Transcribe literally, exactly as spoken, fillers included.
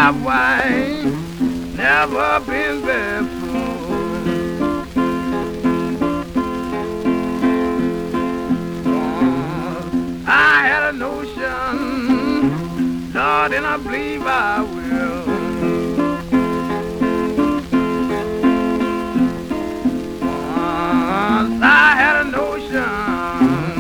my wife never been barefoot. I had a notion, Lord, and I believe I